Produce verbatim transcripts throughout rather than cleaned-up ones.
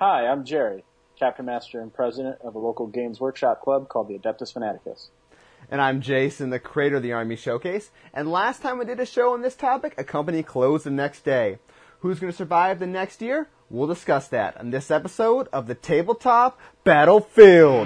Hi, I'm Jerry, chapter master and president of a local games workshop club called the Adeptus Fanaticus. And I'm Jason, the creator of the Army Showcase. And last time we did a show on this topic, a company closed the next day. Who's going to survive the next year? We'll discuss that on this episode of the Tabletop Battlefield.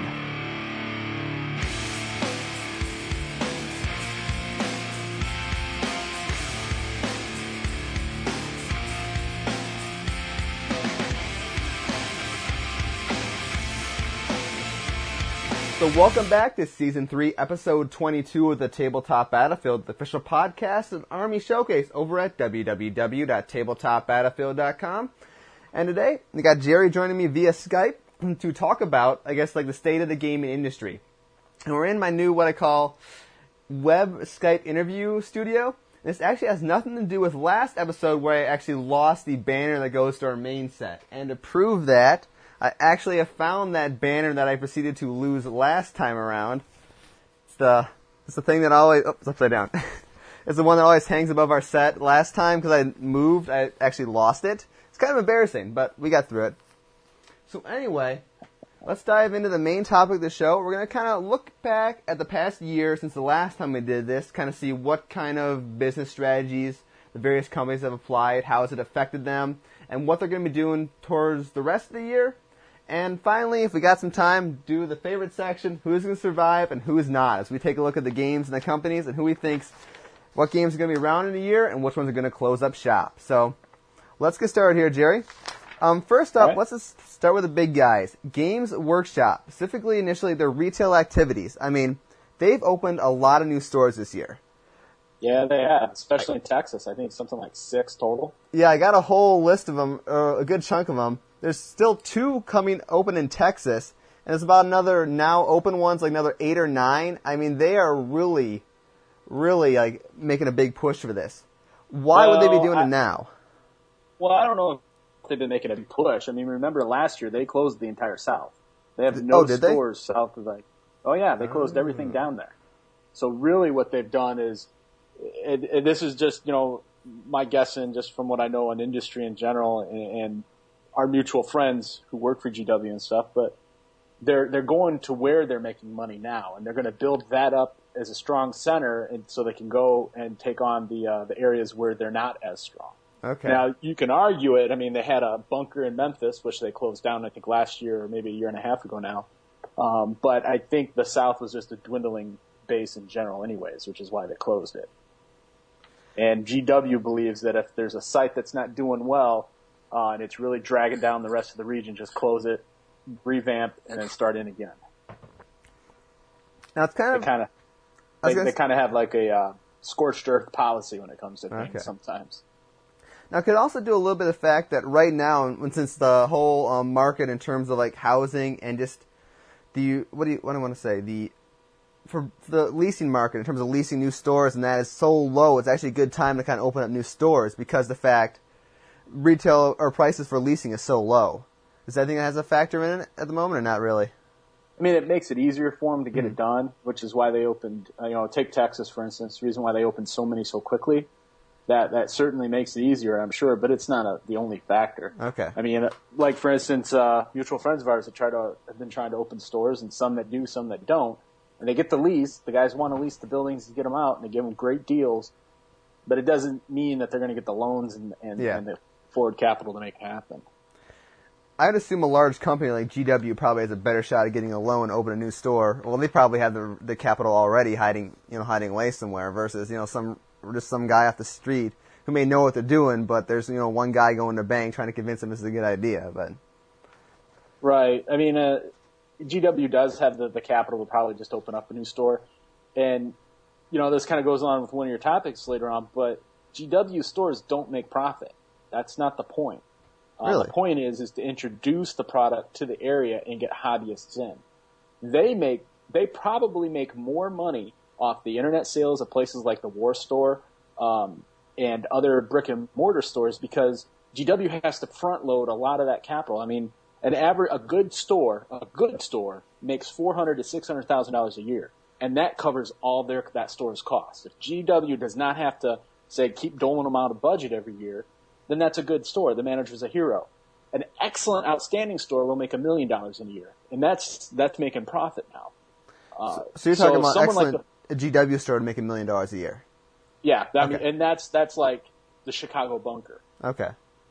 So welcome back to Season three, Episode twenty-two of the Tabletop Battlefield, the official podcast of Army Showcase over at w w w dot tabletop battlefield dot com. And today, we got Jerry joining me via Skype to talk about, I guess, like the state of the gaming industry. And we're in my new, what I call, web Skype interview studio. This actually has nothing to do with last episode where I actually lost the banner that goes to our main set. And to prove that, I actually have found that banner that I proceeded to lose last time around. It's the it's the thing that always... Oh, it's upside down. It's the one that always hangs above our set. Last time, because I moved, I actually lost it. It's kind of embarrassing, but we got through it. So anyway, let's dive into the main topic of the show. We're going to kind of look back at the past year since the last time we did this, kind of see what kind of business strategies the various companies have applied, how has it affected them, and what they're going to be doing towards the rest of the year. And finally, if we got some time, do the favorite section, who's going to survive and who's not, as we take a look at the games and the companies and who we thinks, what games are going to be around in a year and which ones are going to close up shop. So let's get started here, Jerry. Um, first up, right. Let's just start with the big guys. Games Workshop, specifically initially their retail activities. I mean, they've opened a lot of new stores this year. Yeah, they have, especially in Texas. I think something like six total. Yeah, I got a whole list of them, or a good chunk of them. There's still two coming open in Texas, and there's about another now open ones, like another eight or nine. I mean, they are really, really like making a big push for this. Why well, would they be doing I, it now? Well, I don't know if they've been making a big push. I mean, remember last year they closed the entire South. They have no oh, did stores they? south of like. Oh yeah, they closed oh. everything down there. So really, what they've done is, it, it, this is just you know my guessing, just from what I know on industry in general, and, and our mutual friends who work for G W and stuff, but they're they're going to where they're making money now, and they're going to build that up as a strong center, and so they can go and take on the uh, the areas where they're not as strong. Okay. Now you can argue it. I mean, they had a bunker in Memphis, which they closed down, I think last year or maybe a year and a half ago now. Um, but I think the South was just a dwindling base in general, anyways, which is why they closed it. And G W believes that if there's a site that's not doing well, Uh, and it's really dragging down the rest of the region, just close it, revamp, and then start in again. Now it's kind of they kind of they, they kind of have like a uh, scorched earth policy when it comes to things okay. sometimes. Now, could also do a little bit of the fact that right now, and since the whole um, market in terms of like housing and just the what do you what do I want to say the for the leasing market in terms of leasing new stores and that is so low, it's actually a good time to kind of open up new stores because the fact. Retail or prices for leasing is so low. Does that think that has a factor in it at the moment or not really? I mean, it makes it easier for them to get mm-hmm. it done, which is why they opened, you know, take Texas, for instance, the reason why they opened so many so quickly. That that certainly makes it easier, I'm sure, but it's not a, the only factor. Okay. I mean, like, for instance, uh, mutual friends of ours have, tried to, have been trying to open stores, and some that do, some that don't. And they get the lease. The guys want to lease the buildings to get them out, and they give them great deals. But it doesn't mean that they're going to get the loans and, and, yeah. and the forward capital to make it happen. I'd assume a large company like G W probably has a better shot at getting a loan to open a new store. Well, they probably have the the capital already hiding, you know, hiding away somewhere versus, you know, some just some guy off the street who may know what they're doing, but there's, you know, one guy going to the bank trying to convince him this is a good idea, but right. I mean, uh, G W does have the, the capital to probably just open up a new store. And, you know, this kind of goes on with one of your topics later on, but G W stores don't make profit. That's not the point. Uh, really? The point is, is to introduce the product to the area and get hobbyists in. They make, they probably make more money off the internet sales of places like the War Store, um, and other brick and mortar stores because G W has to front load a lot of that capital. I mean, an average, a good store, a good store makes four hundred to six hundred thousand dollars a year, and that covers all their that store's costs. If G W does not have to say keep doling them out a budget every year, then that's a good store. The manager's a hero. an excellent, outstanding store will make a million dollars in a year, and that's that's making profit now. Uh, so, so you're talking so about excellent like the, a G W store to make a million dollars a year. Yeah, that, okay. and that's that's like the Chicago bunker. Okay.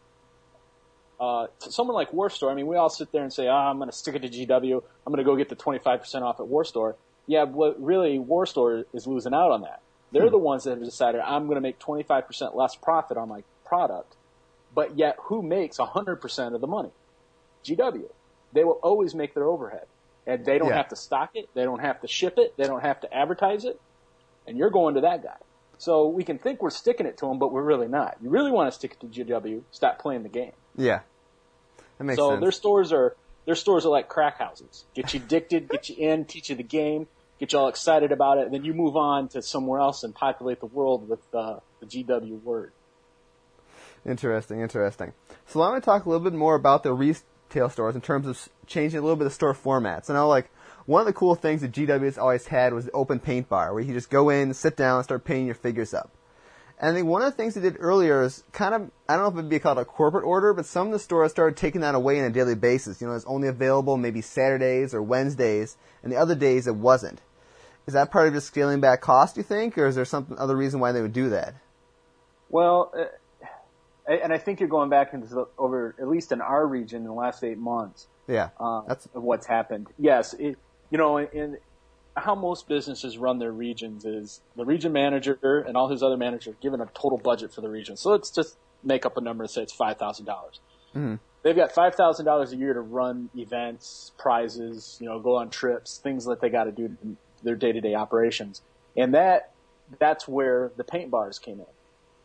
Uh, someone like War Store, I mean, we all sit there and say, oh, I'm going to stick it to G W. I'm going to go get the twenty-five percent off at War Store. Yeah, but really, War Store is losing out on that. They're hmm. the ones that have decided, I'm going to make twenty-five percent less profit on my product. But yet, who makes one hundred percent of the money? G W. They will always make their overhead. And they don't yeah. have to stock it. They don't have to ship it. They don't have to advertise it. And you're going to that guy. So we can think we're sticking it to them, but we're really not. You really want to stick it to G W, stop playing the game. Yeah. That makes so sense. their stores are their stores are like crack houses. Get you addicted, get you in, teach you the game, get you all excited about it, and then you move on to somewhere else and populate the world with uh, the G W word. Interesting, interesting. So I want to talk a little bit more about the retail stores in terms of changing a little bit of store formats. I know, like, one of the cool things that G W has always had was the open paint bar, where you just go in, sit down, and start painting your figures up. And I think one of the things they did earlier is kind of, I don't know if it would be called a corporate order, but some of the stores started taking that away on a daily basis. You know, it's only available maybe Saturdays or Wednesdays, and the other days it wasn't. Is that part of just scaling back cost, you think, or is there some other reason why they would do that? Well, uh, and I think you're going back into the, over, at least in our region, in the last eight months. Yeah, uh, that's of what's happened. Yes, it, you know, in how most businesses run their regions is the region manager and all his other managers are given a total budget for the region. So let's just make up a number and say it's five thousand dollars. Mm-hmm. They've got five thousand dollars a year to run events, prizes, you know, go on trips, things that they got to do in their day-to-day operations. And that that's where the paint bars came in.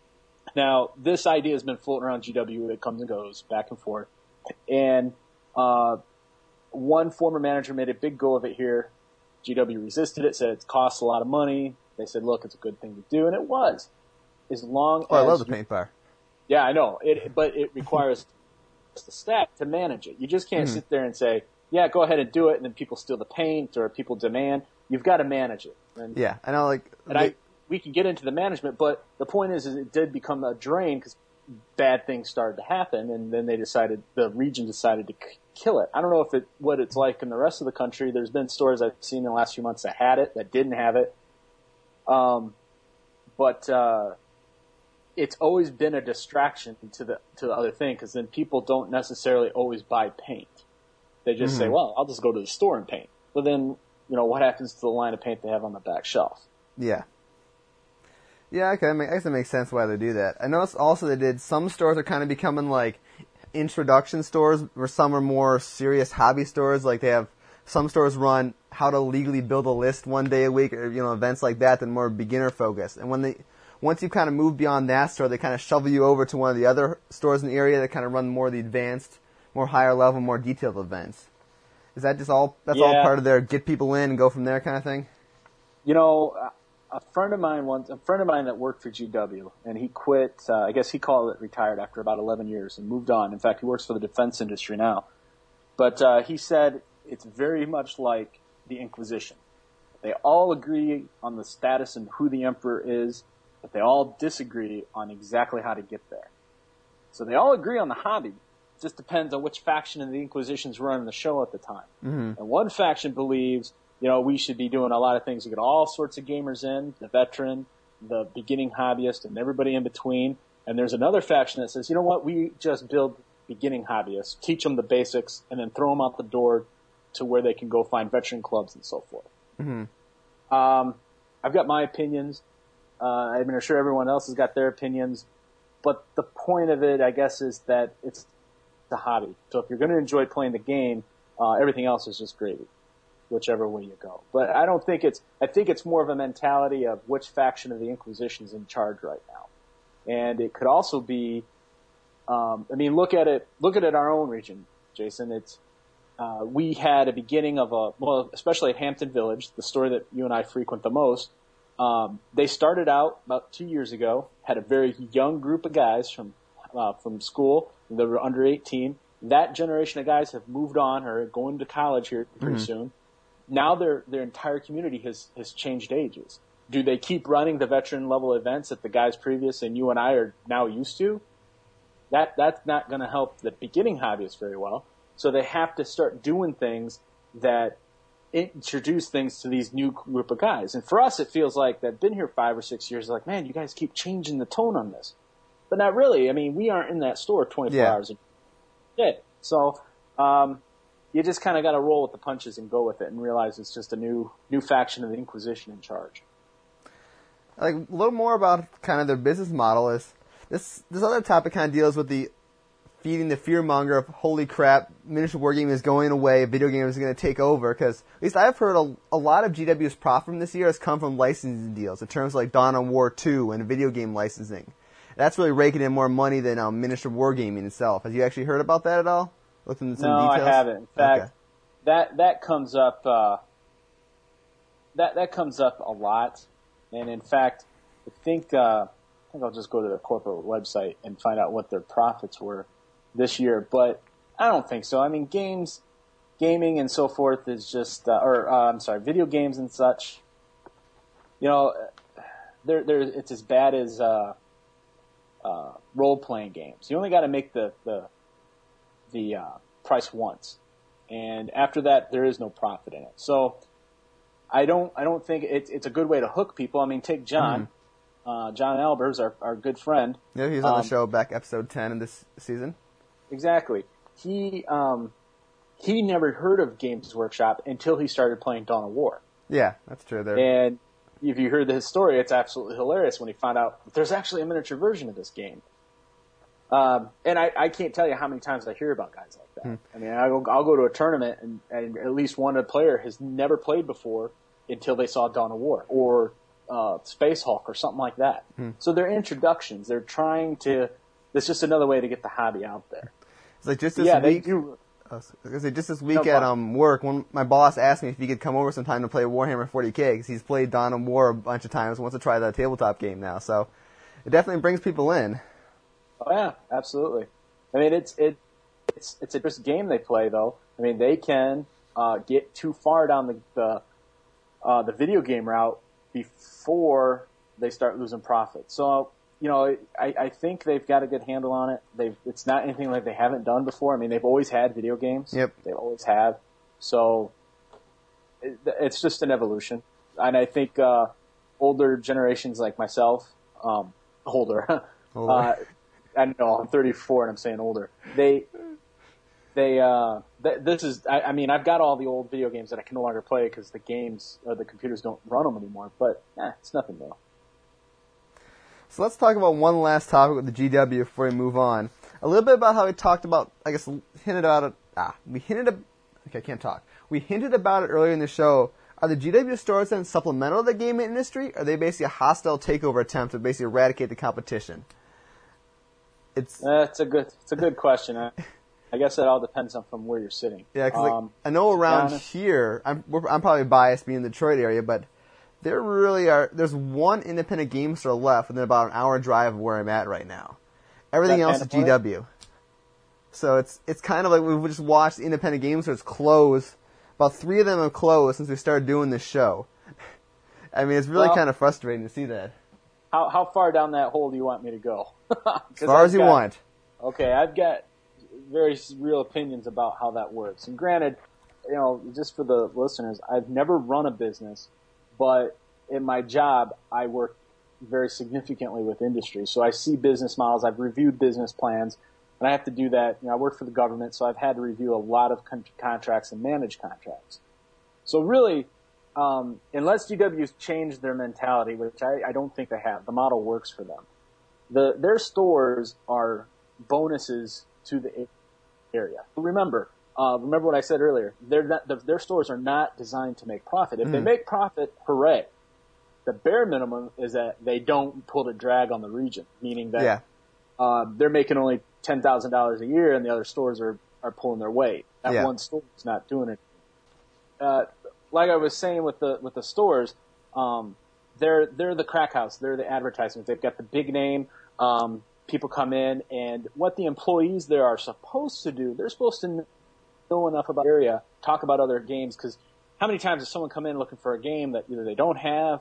Now, this idea has been floating around G W. It comes and goes, back and forth. And uh, one former manager made a big go of it here. G W resisted it, said it costs a lot of money. They said, look, it's a good thing to do, and it was. As long oh, as I love the you, paint bar. Yeah, I know. It, but it requires the staff to manage it. You just can't mm-hmm. sit there and say, yeah, go ahead and do it, and then people steal the paint or people demand. You've got to manage it. And, yeah, I know. Like, and they, I, we can get into the management, but the point is, is it did become a drain because bad things started to happen, and then they decided, the region decided to k- kill it. I don't know if it what it's like in the rest of the country. There's been stores I've seen in the last few months that had it, that didn't have it. Um, but uh, it's always been a distraction to the to the other thing, because then people don't necessarily always buy paint. They just mm-hmm. say, well, I'll just go to the store and paint. But then, you know, what happens to the line of paint they have on the back shelf? Yeah. Yeah, okay, I guess it makes sense why they do that. I noticed also they did, some stores are kind of becoming like introduction stores, where some are more serious hobby stores. Like they have, some stores run how to legally build a list one day a week, or, you know, events like that, that are more beginner focused. And when they, once you kind of move beyond that store, they kind of shovel you over to one of the other stores in the area that kind of run more of the advanced, more higher level, more detailed events. Is that just all, that's yeah. all part of their get people in and go from there kind of thing? You know, a friend of mine once, a friend of mine that worked for G W, and he quit, uh, I guess he called it retired after about eleven years and moved on. In fact, he works for the defense industry now. But uh, he said it's very much like the Inquisition. They all agree on the status and who the emperor is, but they all disagree on exactly how to get there. So they all agree on the hobby. It just depends on which faction of the Inquisition's running the show at the time. Mm-hmm. And one faction believes, you know, we should be doing a lot of things to get all sorts of gamers in, the veteran, the beginning hobbyist, and everybody in between. And there's another faction that says, you know what, we just build beginning hobbyists, teach them the basics, and then throw them out the door to where they can go find veteran clubs and so forth. Mm-hmm. Um, I've got my opinions. Uh, I'm sure everyone else has got their opinions. But the point of it, I guess, is that it's a hobby. So if you're going to enjoy playing the game, uh, everything else is just gravy, whichever way you go. But I don't think it's, I think it's more of a mentality of which faction of the Inquisition is in charge right now. And it could also be, um, I mean, look at it, look at it our own region, Jason. It's, uh, we had a beginning of a, well, especially at Hampton Village, the store that you and I frequent the most. Um, they started out about two years ago, had a very young group of guys from, uh, from school that were under eighteen. That generation of guys have moved on or are going to college here pretty mm-hmm. soon. Now their their entire community has, has changed ages. Do they keep running the veteran level events that the guys previous and you and I are now used to? that that's not going to help the beginning hobbyists very well. So they have to start doing things that introduce things to these new group of guys. And for us, it feels like they've been here five or six years. Like, man, you guys keep changing the tone on this. But not really. I mean, we aren't in that store twenty-four yeah. hours a day. So um, you just kind of got to roll with the punches and go with it and realize it's just a new new faction of the Inquisition in charge. Like, a little more about kind of their business model is this. This other topic kind of deals with the feeding the fearmonger of holy crap, miniature wargaming is going away, video game is going to take over. Because at least I've heard a, a lot of G W's profit from this year has come from licensing deals in terms of like Dawn of War two and video game licensing. That's really raking in more money than um, miniature wargaming itself. Have you actually heard about that at all? Looked into some no, details? I haven't. In fact, okay. that that comes up. Uh, that that comes up a lot, and in fact, I think uh, I think I'll just go to the corporate website and find out what their profits were this year. But I don't think so. I mean, games, gaming, and so forth is just, uh, or uh, I'm sorry, video games and such. You know, they're, they're, it's as bad as. Uh, Uh, role-playing games. You only got to make the the the uh, price once, and after that, there is no profit in it. So, I don't I don't think it's it's a good way to hook people. I mean, take John, mm-hmm. uh, John Albers, our our good friend. Yeah, he's on um, the show back episode ten in this season. Exactly. He um he never heard of Games Workshop until he started playing Dawn of War. Yeah, that's true. There. And if you heard his story, it's absolutely hilarious when he found out there's actually a miniature version of this game. Um, and I, I can't tell you how many times I hear about guys like that. Hmm. I mean, I'll, I'll go to a tournament and, and at least one player has never played before until they saw Dawn of War or uh, Space Hulk or something like that. Hmm. So they're introductions. They're trying to. It's just another way to get the hobby out there. It's like just this yeah, week. They do, Because just this week no at um, work, when my boss asked me if he could come over sometime to play Warhammer forty K, because he's played Dawn of War a bunch of times, wants to try the tabletop game now. So it definitely brings people in. Oh yeah, absolutely. I mean, it's it it's it's a just game they play though. I mean, they can uh, get too far down the the, uh, the video game route before they start losing profit. So. You know, I, I think they've got a good handle on it. They've it's not anything like they haven't done before. I mean, they've always had video games. Yep. They always have. So it, it's just an evolution. And I think uh, older generations like myself, um, older, older. uh, I don't know, I'm thirty-four and I'm saying older. They, they, uh, th- this is, I, I mean, I've got all the old video games that I can no longer play because the games, or the computers don't run them anymore. But eh, it's nothing new. So let's talk about one last topic with the G W before we move on. A little bit about how we talked about, I guess, hinted about it. Ah, we hinted. A, okay, I can't talk. We hinted about it earlier in the show. Are the G W stores then supplemental to the gaming industry? Or are they basically a hostile takeover attempt to basically eradicate the competition? It's that's a good. It's a good question. I, I guess it all depends on from where you're sitting. Yeah, because um, like, I know around here, I'm we're, I'm probably biased being in the Detroit area, but. There really are. There's one independent game store left within about an hour drive of where I'm at right now. Everything that else is G W. So it's it's kind of like we've just watched the independent game stores close. About three of them have closed since we started doing this show. I mean, it's really well, kind of frustrating to see that. How how far down that hole do you want me to go? As far I've as you got, want. Okay, I've got very real opinions about how that works. And granted, you know, just for the listeners, I've never run a business. But in my job, I work very significantly with industry. So I see business models. I've reviewed business plans, and I have to do that. You know, I work for the government, so I've had to review a lot of con- contracts and manage contracts. So really, um, unless G W's changed their mentality, which I, I don't think they have, the model works for them. The their stores are bonuses to the area. Remember, uh, remember what I said earlier. They're not, the, their stores are not designed to make profit. If mm. they make profit, hooray. The bare minimum is that they don't put a drag on the region, meaning that yeah. uh, they're making only ten thousand dollars a year and the other stores are, are pulling their weight. That yeah. one store is not doing it. Uh, like I was saying with the with the stores, um, they're they're the crack house. They're the advertisements. They've got the big name. Um, people come in, and what the employees there are supposed to do, they're supposed to know enough about the area, talk about other games, because how many times does someone come in looking for a game that either they don't have or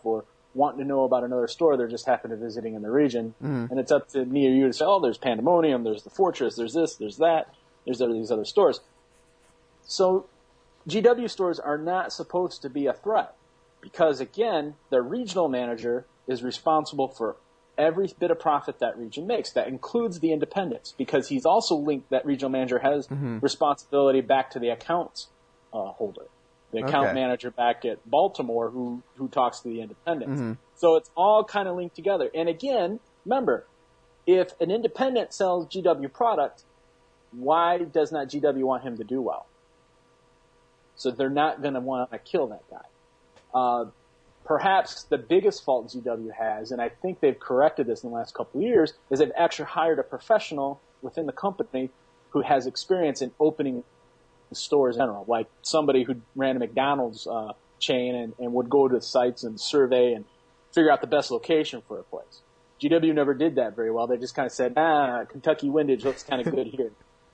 wanting to know about another store, they're just happen to visiting in the region. Mm-hmm. And it's up to me or you to say, oh, there's Pandemonium, there's the Fortress, there's this, there's that, there's these other stores. So G W stores are not supposed to be a threat because, again, their regional manager is responsible for every bit of profit that region makes. That includes the independents because he's also linked, that regional manager has mm-hmm. responsibility back to the accounts uh, holder, the account okay. manager back at Baltimore who, who talks to the independents. Mm-hmm. So it's all kind of linked together. And again, remember, if an independent sells G W product, why does not G W want him to do well? So they're not going to want to kill that guy. Uh, perhaps the biggest fault G W has, and I think they've corrected this in the last couple of years, is they've actually hired a professional within the company who has experience in opening stores in general, like somebody who ran a McDonald's uh, chain and, and would go to sites and survey and figure out the best location for a place. G W never did that very well. They just kind of said, ah, Kentucky Windage looks kind of good here.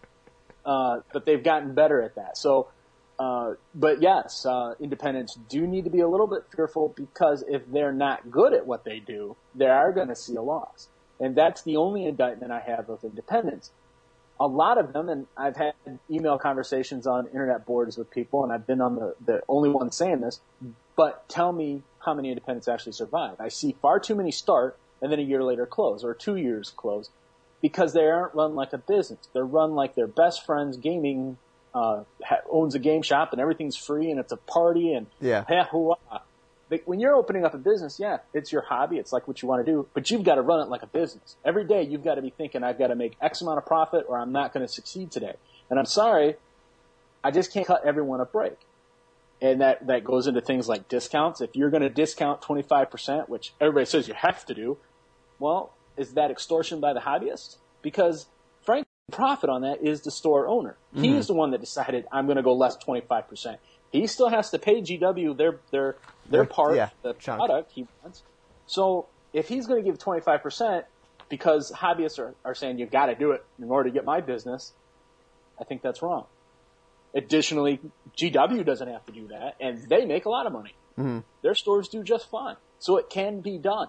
Uh, but they've gotten better at that. So, uh, but yes, uh, independents do need to be a little bit fearful because if they're not good at what they do, they are going to see a loss. And that's the only indictment I have of independents. A lot of them, and I've had email conversations on internet boards with people, and I've been on the, the only one saying this, but tell me how many independents actually survive. I see far too many start and then a year later close, or two years close, because they aren't run like a business. They're run like their best friend's gaming uh, ha- owns a game shop and everything's free and it's a party and yeah. hey, hurrah. But when you're opening up a business, yeah, it's your hobby. It's like what you want to do, but you've got to run it like a business. Every day you've got to be thinking, I've got to make X amount of profit or I'm not going to succeed today. And I'm sorry, I just can't cut everyone a break. And that, that goes into things like discounts. If you're going to discount twenty-five percent, which everybody says you have to do, well, is that extortion by the hobbyist? Because frankly, the profit on that is the store owner. Mm-hmm. He is the one that decided I'm going to go less twenty-five percent. He still has to pay G W their their their part, yeah, the chunk. product he wants. So if he's going to give twenty-five percent because hobbyists are, are saying you've got to do it in order to get my business, I think that's wrong. Additionally, G W doesn't have to do that, and they make a lot of money. Mm-hmm. Their stores do just fine. So it can be done.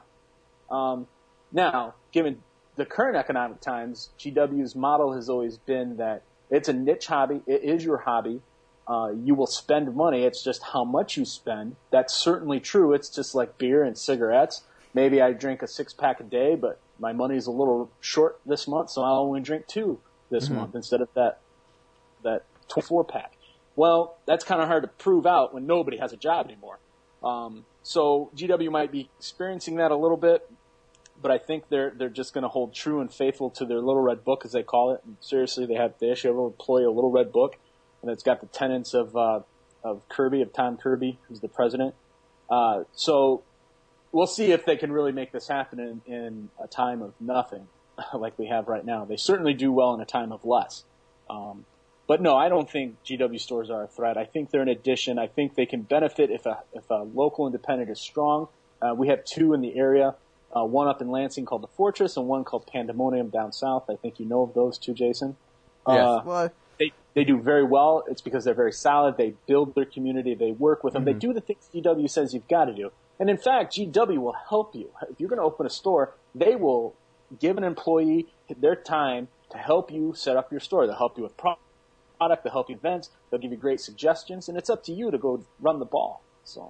Um, now, given the current economic times, G W's model has always been that it's a niche hobby. It is your hobby. Uh, you will spend money. It's just how much you spend. That's certainly true. It's just like beer and cigarettes. Maybe I drink a six pack a day, but my money's a little short this month, so I'll only drink two this mm-hmm. month instead of that that twenty-four pack. Well, that's kind of hard to prove out when nobody has a job anymore. Um, so G W might be experiencing that a little bit, but I think they're they're just going to hold true and faithful to their little red book, as they call it. And seriously, they have they actually employ a little red book. And it's got the tenets of uh, of Kirby, of Tom Kirby, who's the president. Uh, so we'll see if they can really make this happen in, in a time of nothing, like we have right now. They certainly do well in a time of less. Um, but no, I don't think G W stores are a threat. I think they're an addition. I think they can benefit if a if a local independent is strong. Uh, we have two in the area, uh, one up in Lansing called the Fortress, and one called Pandemonium down south. I think you know of those two, Jason. Yes. Uh, well. They they do very well. It's because they're very solid. They build their community. They work with them. Mm-hmm. They do the things G W says you've got to do. And in fact, G W will help you. If you're going to open a store, they will give an employee their time to help you set up your store. They'll help you with product. They'll help you with events. They'll give you great suggestions. And it's up to you to go run the ball. So,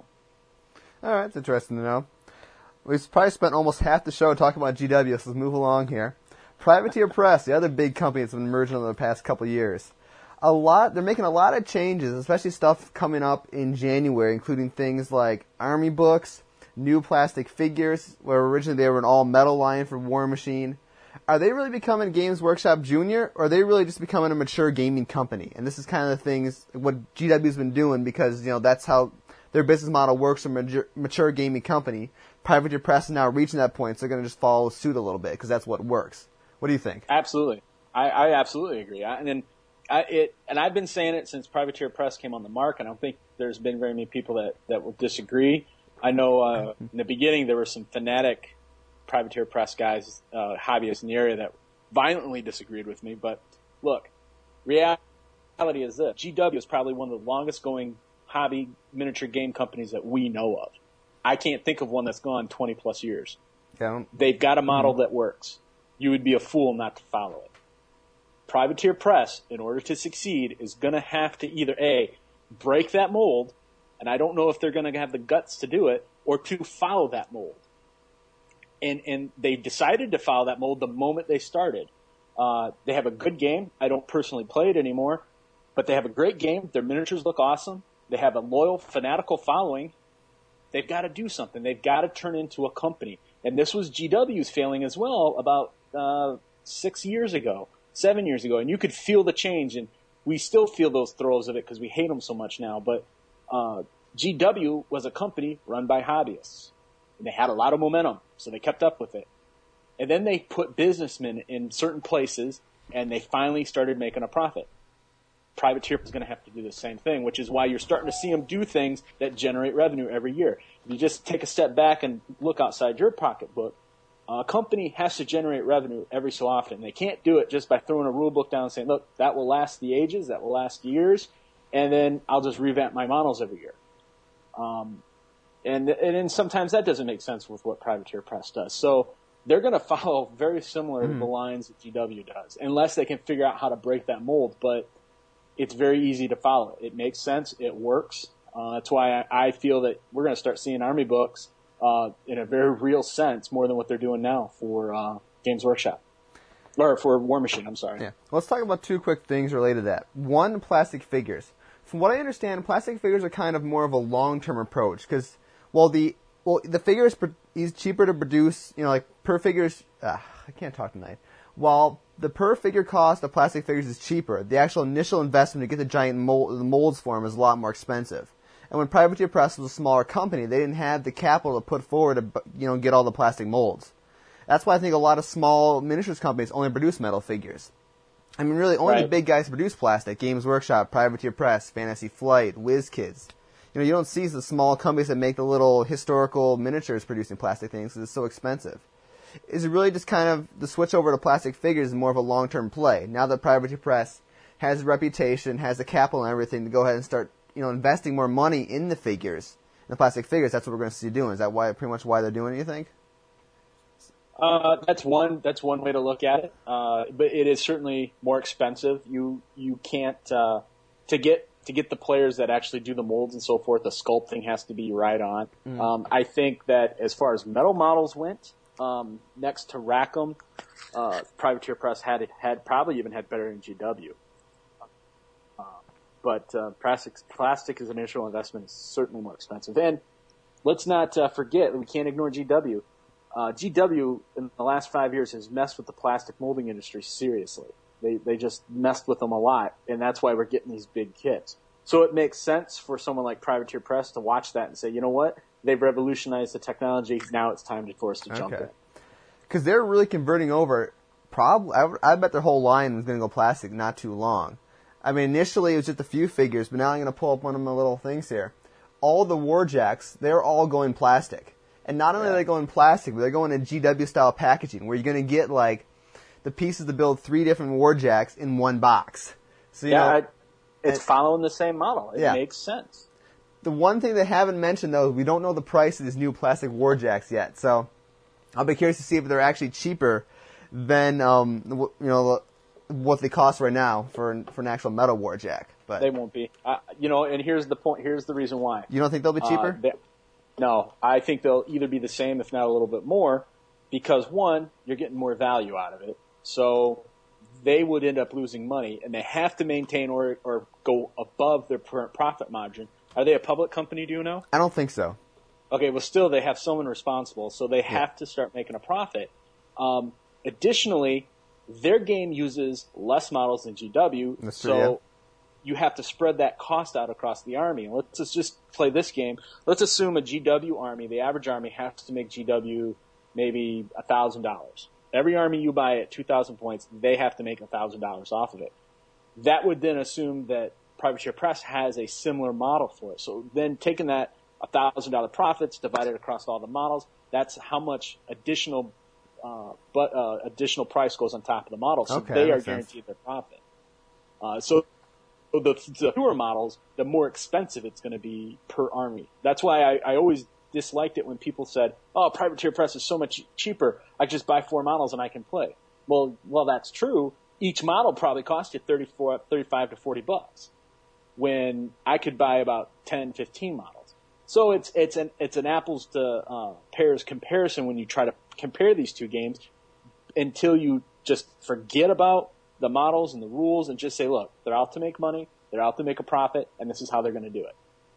all right. It's interesting to know. We've probably spent almost half the show talking about G W, so let's move along here. Privateer Press, the other big company that's been emerging over the past couple of years. A lot, they're making a lot of changes, especially stuff coming up in January, including things like Army books, new plastic figures, where originally they were an all-metal line for War Machine. Are they really becoming Games Workshop Junior, or are they really just becoming a mature gaming company? And this is kind of the things, what G W's been doing, because, you know, that's how their business model works for a mature, mature gaming company. Privateer Press is now reaching that point, so they're going to just follow suit a little bit, because that's what works. What do you think? Absolutely. I, I absolutely agree. I, and then I, it, and I've been saying it since Privateer Press came on the market. I don't think there's been very many people that, that will disagree. I know uh, in the beginning there were some fanatic Privateer Press guys, uh, hobbyists in the area that violently disagreed with me. But look, reality is this. G W is probably one of the longest going hobby miniature game companies that we know of. I can't think of one that's gone twenty plus years. Yeah. They've got a model mm-hmm. that works. You would be a fool not to follow it. Privateer Press, in order to succeed, is going to have to either A, break that mold, and I don't know if they're going to have the guts to do it, or to follow that mold. And and they decided to follow that mold the moment they started. Uh, they have a good game. I don't personally play it anymore, but they have a great game. Their miniatures look awesome. They have a loyal, fanatical following. They've got to do something. They've got to turn into a company. And this was G W's failing as well about uh, six years ago, seven years ago. And you could feel the change, and we still feel those throes of it because we hate them so much now. But uh, G W was a company run by hobbyists. And they had a lot of momentum, so they kept up with it. And then they put businessmen in certain places, and they finally started making a profit. Privateer is going to have to do the same thing, which is why you're starting to see them do things that generate revenue every year. If you just take a step back and look outside your pocketbook, a company has to generate revenue every so often. They can't do it just by throwing a rule book down and saying, look, that will last the ages, that will last years, and then I'll just revamp my models every year. Um, and, and then sometimes that doesn't make sense with what Privateer Press does. So they're going to follow very similar mm. to the lines that G W does, unless they can figure out how to break that mold. But it's very easy to follow. It makes sense. It works. Uh, that's why I, I feel that we're going to start seeing Army books uh, in a very real sense more than what they're doing now for uh, Games Workshop. Or for War Machine, I'm sorry. Yeah. Well, let's talk about two quick things related to that. One, plastic figures. From what I understand, plastic figures are kind of more of a long-term approach because, well, the well the figure is, is cheaper to produce, you know, like per figures. Uh, I can't talk tonight. While the per figure cost of plastic figures is cheaper, the actual initial investment to get the giant mold, the molds for them is a lot more expensive. And when Privateer Press was a smaller company, they didn't have the capital to put forward to, you know, get all the plastic molds. That's why I think a lot of small miniatures companies only produce metal figures. I mean, really, only right. the big guys produce plastic. Games Workshop, Privateer Press, Fantasy Flight, WizKids. You know, you don't see the small companies that make the little historical miniatures producing plastic things because it's so expensive. Is it really just kind of the switch over to plastic figures is more of a long-term play? Now that Privateer Press has a reputation, has the capital and everything to go ahead and start, you know, investing more money in the figures, in the plastic figures, that's what we're going to see doing. Is that why, pretty much why they're doing it, you think? Uh, that's one. That's one way to look at it. Uh, but it is certainly more expensive. You you can't uh, to get to get the players that actually do the molds and so forth. The sculpting has to be right on. Mm. Um, I think that as far as metal models went, um, next to Rackham, uh, Privateer Press had had probably even had better than G W. Uh, but uh, plastic plastic as an initial investment is certainly more expensive. And let's not uh, forget we can't ignore G W. Uh, G W in the last five years has messed with the plastic molding industry seriously. They they just messed with them a lot, and that's why we're getting these big kits. So it makes sense for someone like Privateer Press to watch that and say, you know what? They've revolutionized the technology. Now it's time for us to jump okay. in. Because they're really converting over. Probably, I, I bet their whole line was going to go plastic not too long. I mean, initially it was just a few figures, but now I'm going to pull up one of my little things here. All the Warjacks, they're all going plastic. And not only yeah. are they going plastic, but they're going in G W-style packaging, where you're going to get, like, the pieces to build three different Warjacks in one box. So, you yeah, know, I, it's and, following the same model. It yeah. makes sense. The one thing they haven't mentioned, though, is we don't know the price of these new plastic Warjacks yet. So I'll be curious to see if they're actually cheaper than, um, you know, what they cost right now for for an actual metal Warjack. But they won't be. Uh, you know, and here's the point. Here's the reason why. You don't think they'll be cheaper? Uh, they, No, I think they'll either be the same, if not a little bit more, because one, you're getting more value out of it. So they would end up losing money, and they have to maintain or or go above their current profit margin. Are they a public company, do you know? I don't think so. Okay, well, still, they have someone responsible, so they have yeah. to start making a profit. Um, additionally, their game uses less models than G W, That's so... true, yeah. You have to spread that cost out across the army. Let's just play this game. Let's assume a G W army, the average army, has to make G W maybe one thousand dollars. Every army you buy at two thousand points, they have to make one thousand dollars off of it. That would then assume that Privateer Press has a similar model for it. So then taking that one thousand dollars profits, divided across all the models, that's how much additional uh, but uh, additional price goes on top of the model. So okay, they are guaranteed their profit. Uh, so The, the newer models, the more expensive it's going to be per army. That's why I, I always disliked it when people said, "Oh, Privateer Press is so much cheaper. I just buy four models and I can play." Well, well, that's true. Each model probably cost you thirty-four, thirty-five to forty bucks, when I could buy about ten, fifteen models. So it's it's an it's an apples to uh, pears comparison when you try to compare these two games, until you just forget about the models and the rules and just say, look, they're out to make money, they're out to make a profit, and this is how they're going to do it.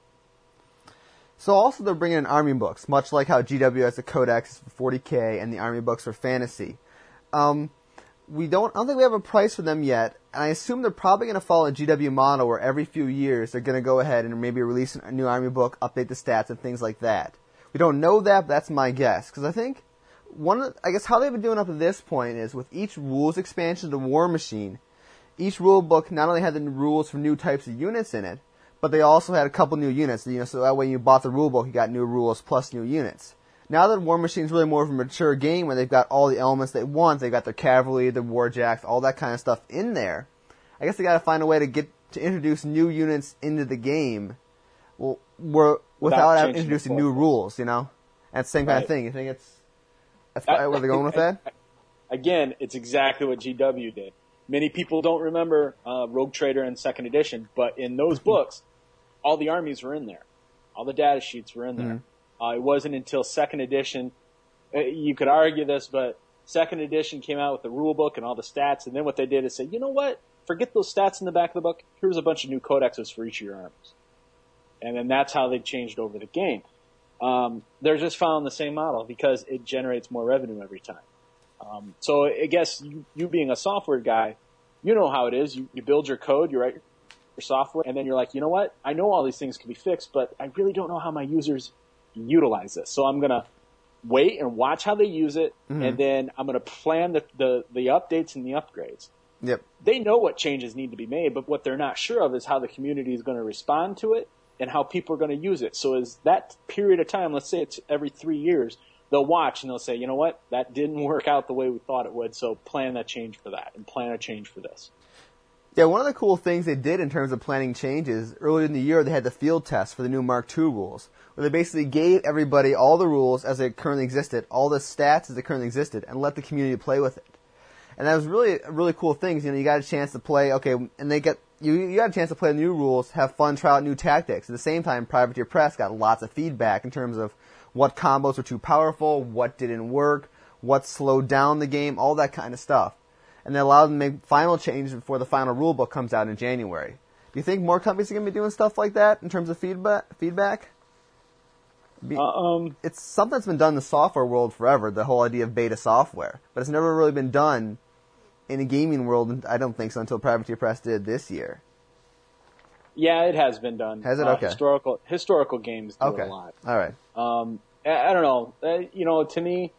So also they're bringing in Army books, much like how G W has the Codex for forty K and the Army books for Fantasy. Um, we don't, I don't think we have a price for them yet, and I assume they're probably going to follow a G W model where every few years they're going to go ahead and maybe release a new Army book, update the stats, and things like that. We don't know that, but that's my guess, because I think one of the, I guess how they've been doing up to this point is with each rules expansion to War Machine, each rule book not only had the rules for new types of units in it, but they also had a couple new units. You know, so that way you bought the rule book, you got new rules plus new units. Now that War Machine's really more of a mature game where they've got all the elements they want, they've got their cavalry, their warjacks, all that kind of stuff in there. I guess they got to find a way to get to introduce new units into the game, well, without, without introducing new rules. You know, and it's the same kind right. of thing. You think it's that's probably where they're going with that? Again, it's exactly what G W did. Many people don't remember uh, Rogue Trader and Second Edition, but in those books, all the armies were in there. All the data sheets were in there. Mm-hmm. Uh, it wasn't until Second Edition, uh, you could argue this, but Second Edition came out with the rule book and all the stats, and then what they did is say, you know what? Forget those stats in the back of the book. Here's a bunch of new codexes for each of your armies. And then that's how they changed over the game. Um, they're just following the same model because it generates more revenue every time. Um, so I guess you, you being a software guy, you know how it is. You, you build your code, you write your software, and then you're like, you know what? I know all these things can be fixed, but I really don't know how my users utilize this. So I'm going to wait and watch how they use it, mm-hmm. and then I'm going to plan the, the, the updates and the upgrades. Yep. They know what changes need to be made, but what they're not sure of is how the community is going to respond to it and how people are going to use it. So is that period of time, let's say it's every three years, they'll watch and they'll say, you know what, that didn't work out the way we thought it would, so plan that change for that and plan a change for this. Yeah, one of the cool things they did in terms of planning changes, earlier in the year they had the field test for the new Mark two rules, where they basically gave everybody all the rules as they currently existed, all the stats as they currently existed, and let the community play with it. And that was really a really cool thing. You know, you got a chance to play, okay, and they got you you got a chance to play the new rules, have fun, try out new tactics. At the same time, Privateer Press got lots of feedback in terms of what combos were too powerful, what didn't work, what slowed down the game, all that kind of stuff. And they allowed them to make final changes before the final rulebook comes out in January. Do you think more companies are going to be doing stuff like that in terms of feedback? Feedback? Be, uh, um, it's something that's been done in the software world forever, the whole idea of beta software. But it's never really been done in a gaming world, and I don't think so, until Privateer Press did this year. Yeah, it has been done. Has it? Uh, okay. Historical historical games do okay. it a lot. All right. Um, I, I don't know. Uh, you know, to me,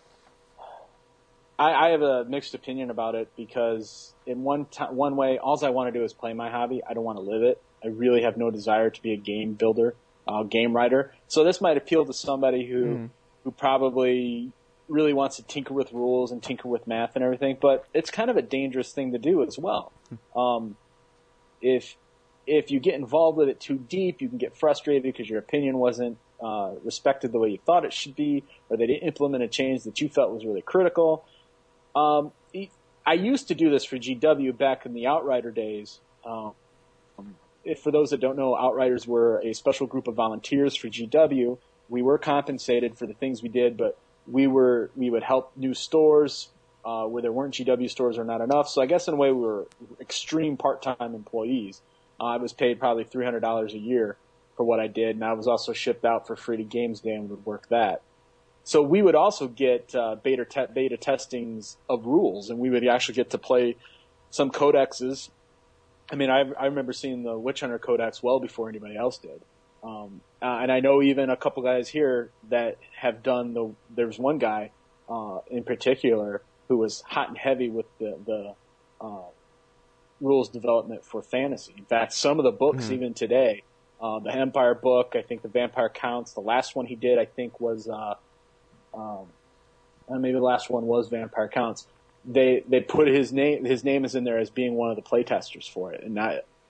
I, I have a mixed opinion about it because in one t- one way, all I want to do is play my hobby. I don't want to live it. I really have no desire to be a game builder, uh, game writer. So this might appeal to somebody who mm. who probably really wants to tinker with rules and tinker with math and everything, but it's kind of a dangerous thing to do as well. Um, if if you get involved with it too deep, you can get frustrated because your opinion wasn't uh, respected the way you thought it should be, or they didn't implement a change that you felt was really critical. Um, I used to do this for G W back in the Outrider days. Um, if, for those that don't know, Outriders were a special group of volunteers for G W. We were compensated for the things we did, but we were we would help new stores uh, where there weren't G W stores or not enough. So I guess in a way we were extreme part-time employees. Uh, I was paid probably three hundred dollars a year for what I did, and I was also shipped out for free to Games Day and would work that. So we would also get uh, beta te- beta testings of rules, and we would actually get to play some codexes. I mean, I, I remember seeing the Witch Hunter Codex well before anybody else did. Um, uh, and I know even a couple guys here that have done the, there's one guy, uh, in particular who was hot and heavy with the, the, uh, rules development for fantasy. In fact, some of the books mm-hmm. even today, uh, the Empire book, I think the Vampire Counts, the last one he did, I think was, uh, um, and maybe the last one was Vampire Counts. They, they put his name, his name is in there as being one of the playtesters for it. And I,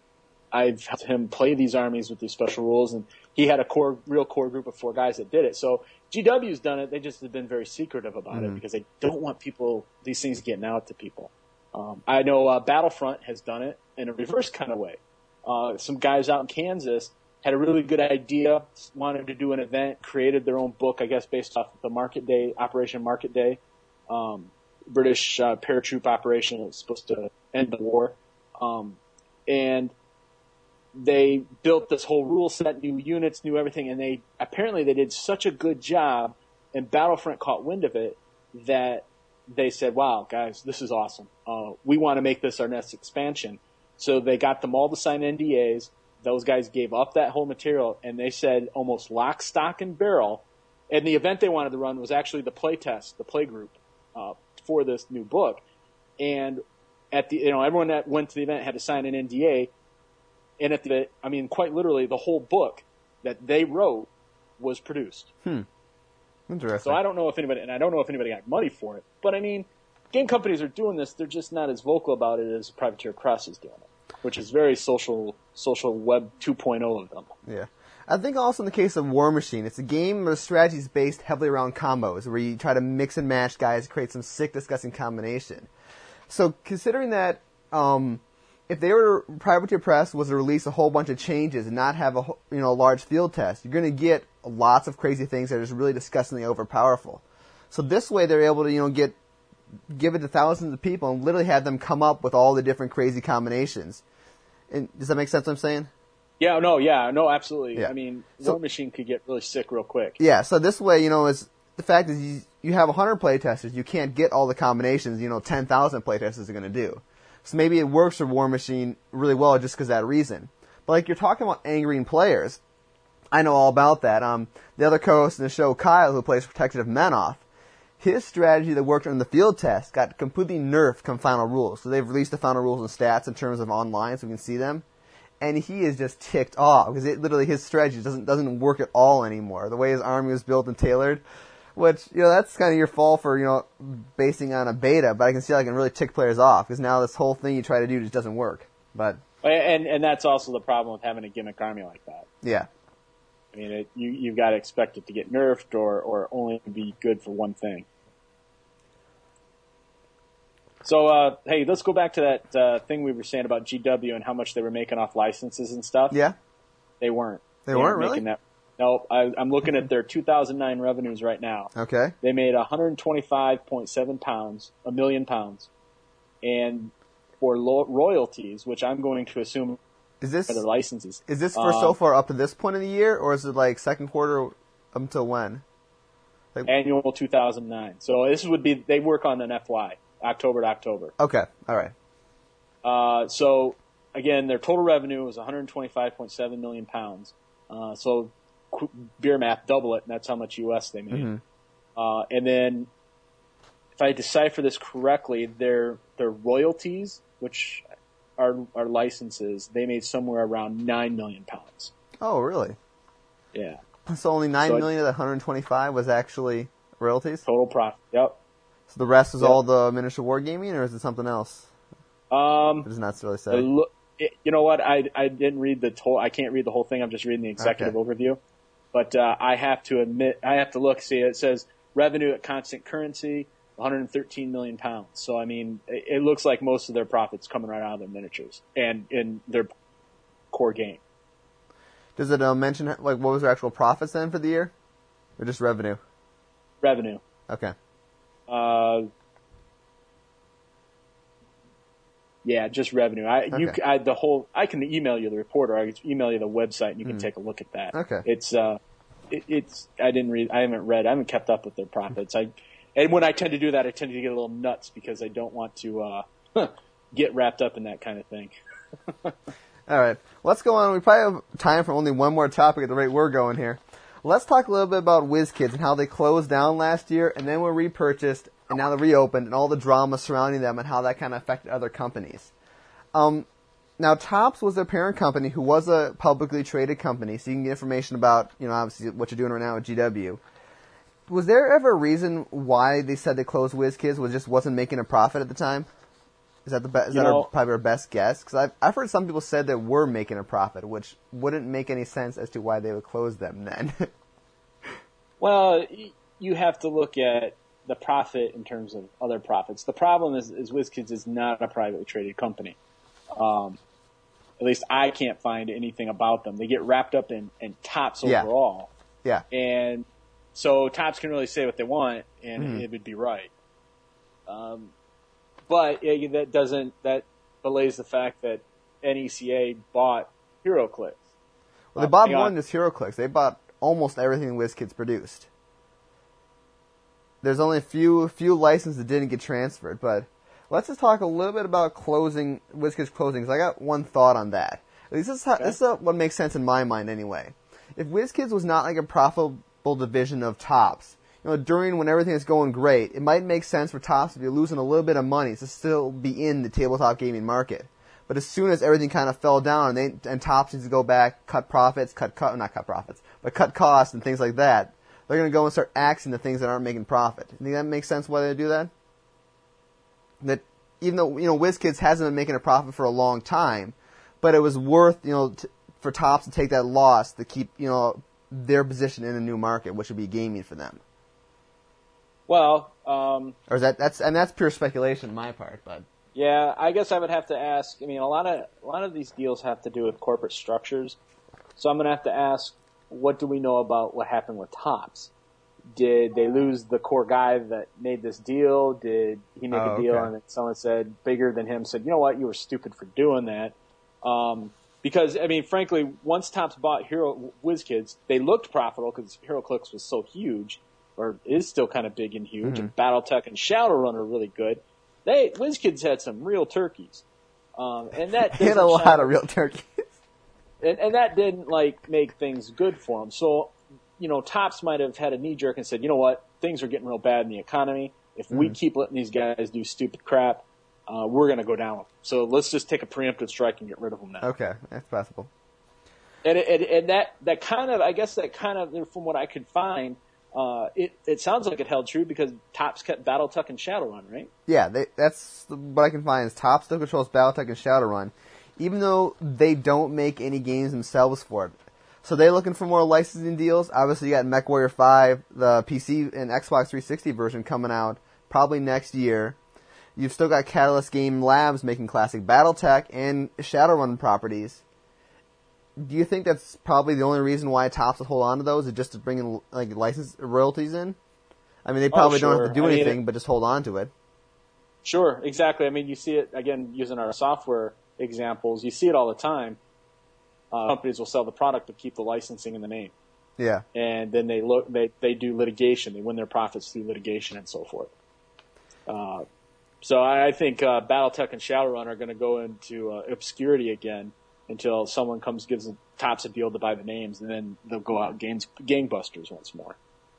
I've helped him play these armies with these special rules, and he had a core, real core group of four guys that did it. So G W's done it. They just have been very secretive about mm-hmm. it because they don't want people, these things getting out to people. Um, I know uh, Battlefront has done it in a reverse kind of way. Uh, some guys out in Kansas had a really good idea, wanted to do an event, created their own book, I guess, based off of the Market Day, Operation Market Day, um, British uh, paratroop operation that was supposed to end the war. Um, and they built this whole rule set, new units, new everything, and they apparently they did such a good job, and Battlefront caught wind of it that they said, wow, guys, this is awesome. Uh, we want to make this our next expansion. So they got them all to sign N D As. Those guys gave up that whole material, and they said almost lock, stock, and barrel. And the event they wanted to run was actually the play test, the play group uh, for this new book. And at the, you know, everyone that went to the event had to sign an N D A. And at the, I mean, quite literally, the whole book that they wrote was produced. Hmm. Interesting. So I don't know if anybody, and I don't know if anybody got money for it, but I mean, game companies are doing this. They're just not as vocal about it as Privateer Press is doing it, which is very social, social web two point oh of them. Yeah. I think also in the case of War Machine, it's a game where the strategy is based heavily around combos, where you try to mix and match guys, create some sick, disgusting combination. So considering that, um, if they were Privateer Press was to release a whole bunch of changes and not have a you know a large field test, you're going to get lots of crazy things that are just really disgustingly overpowerful. So this way, they're able to you know get give it to thousands of people and literally have them come up with all the different crazy combinations. And does that make sense? What I'm saying? Yeah. No. Yeah. No. Absolutely. Yeah. I mean, so, War Machine could get really sick real quick. Yeah. So this way, you know, is the fact is you you have one hundred playtesters, you can't get all the combinations. You know, ten thousand playtesters are going to do. So maybe it works for War Machine really well just because of that reason. But like you're talking about angering players, I know all about that. Um, the other co-host in the show, Kyle, who plays Protective Menoth, his strategy that worked on the field test got completely nerfed come Final Rules. So they've released the Final Rules and stats in terms of online so we can see them. And he is just ticked off because it literally his strategy doesn't doesn't work at all anymore. The way his army was built and tailored. Which, you know, that's kind of your fault for, you know, basing on a beta, but I can see how I can really tick players off, because now this whole thing you try to do just doesn't work. But And and that's also the problem with having a gimmick army like that. Yeah. I mean, it, you, you've got to expect it to get nerfed or, or only be good for one thing. So, uh, hey, let's go back to that uh, thing we were saying about G W and how much they were making off licenses and stuff. Yeah. They weren't. They, they weren't, really? Making that. No, I, I'm looking at their two thousand nine revenues right now. Okay. They made one hundred twenty-five point seven pounds, a million pounds, and for lo- royalties, which I'm going to assume is this are their licenses. Is this for um, so far up to this point in the year, or is it like second quarter up until when? Like, annual two thousand nine. So this would be they work on an F Y, October to October. Okay. All right. Uh, so again, their total revenue was one hundred twenty-five point seven million pounds. Uh, so beer math, double it, and that's how much U S they made. Mm-hmm. Uh, and then, if I decipher this correctly, their their royalties, which are are licenses, they made somewhere around nine million pounds. Oh, really? Yeah. So only nine so million of the one hundred twenty-five was actually royalties. Total profit. Yep. So the rest is yep. all the miniature wargaming, or is it something else? Um, it does not really say. Look, it, you know what? I I didn't read the whole. I can't read the whole thing. I'm just reading the executive okay. overview. But uh, I have to admit, I have to look. See, it says revenue at constant currency, one hundred thirteen million pounds. So I mean, it, it looks like most of their profits coming right out of their miniatures and in their core game. Does it uh, mention like what was their actual profits then for the year, or just revenue? Revenue. Okay. Uh, yeah, just revenue. I okay. you I, the whole. I can email you the report, or I can email you the website, and you can mm. take a look at that. Okay. It's uh, it, it's I didn't read. I haven't read. I haven't kept up with their profits. I, and when I tend to do that, I tend to get a little nuts because I don't want to uh, get wrapped up in that kind of thing. All right, let's go on. We probably have time for only one more topic at the rate we're going here. Let's talk a little bit about WizKids and how they closed down last year and then were repurchased and now they're reopened and all the drama surrounding them and how that kind of affected other companies. Um, now, Topps was their parent company who was a publicly traded company, so you can get information about, you know, obviously what you're doing right now at G W. Was there ever a reason why they said they closed WizKids? Was it just wasn't making a profit at the time? Is that the be- is You that know- our, probably our best guess? Because I've I've heard some people said that we're making a profit, which wouldn't make any sense as to why they would close them then. Well, y- you have to look at the profit in terms of other profits. The problem is, is WizKids is not a privately traded company. Um, at least I can't find anything about them. They get wrapped up in, in Topps Yeah. overall. Yeah. And so Topps can really say what they want, and Mhm. it would be right. Um, but yeah, that doesn't, that belays the fact that N E C A bought HeroClix. Well, they Uh, bought hang more on. than just HeroClix. They bought almost everything WizKids produced. There's only a few few licenses that didn't get transferred, but let's just talk a little bit about closing WizKids closing. 'Cause I got one thought on that. At least this is, how, Okay. this is what makes sense in my mind, anyway. If WizKids was not like a profitable division of Topps, you know, during when everything is going great, it might make sense for Topps if you're losing a little bit of money to still be in the tabletop gaming market. But as soon as everything kind of fell down and, they, and Topps needs to go back, cut profits, cut, cut, not cut profits, but cut costs and things like that, they're going to go and start axing the things that aren't making profit. You think that makes sense why they do that? That even though, you know, WizKids hasn't been making a profit for a long time, but it was worth, you know, t- for Topps to take that loss to keep, you know, their position in a new market, which would be gaming for them. Well, um, Or is that, that's, and that's pure speculation on my part, but. yeah, I guess I would have to ask. I mean, a lot of a lot of these deals have to do with corporate structures, so I'm going to have to ask, what do we know about what happened with Topps? Did they lose the core guy that made this deal? Did he make Oh, a deal okay. and then someone said bigger than him said, you know what, you were stupid for doing that? Um, because I mean, frankly, once Topps bought Hero WizKids, they looked profitable because HeroClix was so huge, or is still kind of big and huge, Mm-hmm. and BattleTech and Shadowrun are really good. They WizKids had some real turkeys, um, and that Hit a doesn't lot shine- of real turkeys. and, and that didn't like make things good for them. So, you know, Topps might have had a knee jerk and said, you know what, things are getting real bad in the economy. If we Mm-hmm. keep letting these guys do stupid crap, uh, we're going to go down. So let's just take a preemptive strike and get rid of them now. Okay, that's possible. And, it, and, and that, that kind of, I guess that kind of, from what I could find, uh, it, it sounds like it held true because Topps kept BattleTech and Shadowrun, right? Yeah, they, that's what I can find is Topps still controls BattleTech and Shadowrun, even though they don't make any games themselves for it. So they're looking for more licensing deals. Obviously, you got MechWarrior five, the P C and Xbox three sixty version coming out probably next year. You've still got Catalyst Game Labs making classic BattleTech and Shadowrun properties. Do you think that's probably the only reason why Topps would hold on to those, is just to bring in like license royalties in? I mean, they probably don't sure. have to do I mean, anything, it- but just hold on to it. Sure, exactly. I mean, you see it, again, using our software examples, you see it all the time. Uh, companies will sell the product but keep the licensing in the name. Yeah. And then they look, they, they do litigation. They win their profits through litigation and so forth. Uh, so I, I think uh, BattleTech and Shadowrun are going to go into uh, obscurity again until someone comes gives the Topps a deal to buy the names, and then they'll go out games, gangbusters once more.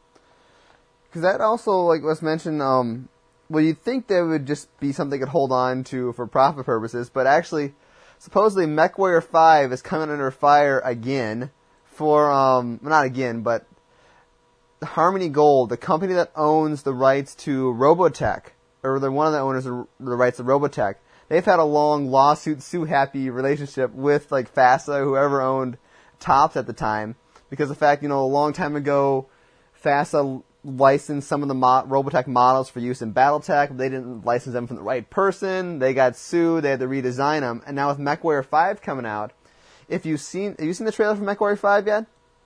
Because that also, like was mentioned, um, well, you'd think that would just be something they could hold on to for profit purposes, but actually, supposedly MechWarrior five is coming under fire again for, um, well, not again, but Harmony Gold, the company that owns the rights to Robotech, or the one of the owners of the rights to Robotech. They've had a long lawsuit, sue-happy relationship with, like, FASA, whoever owned Topps at the time, because the fact, you know, a long time ago, FASA licensed some of the mo- Robotech models for use in BattleTech. They didn't license them from the right person. They got sued. They had to redesign them. And now with MechWarrior five coming out, if you've seen, have you seen the trailer for MechWarrior five yet?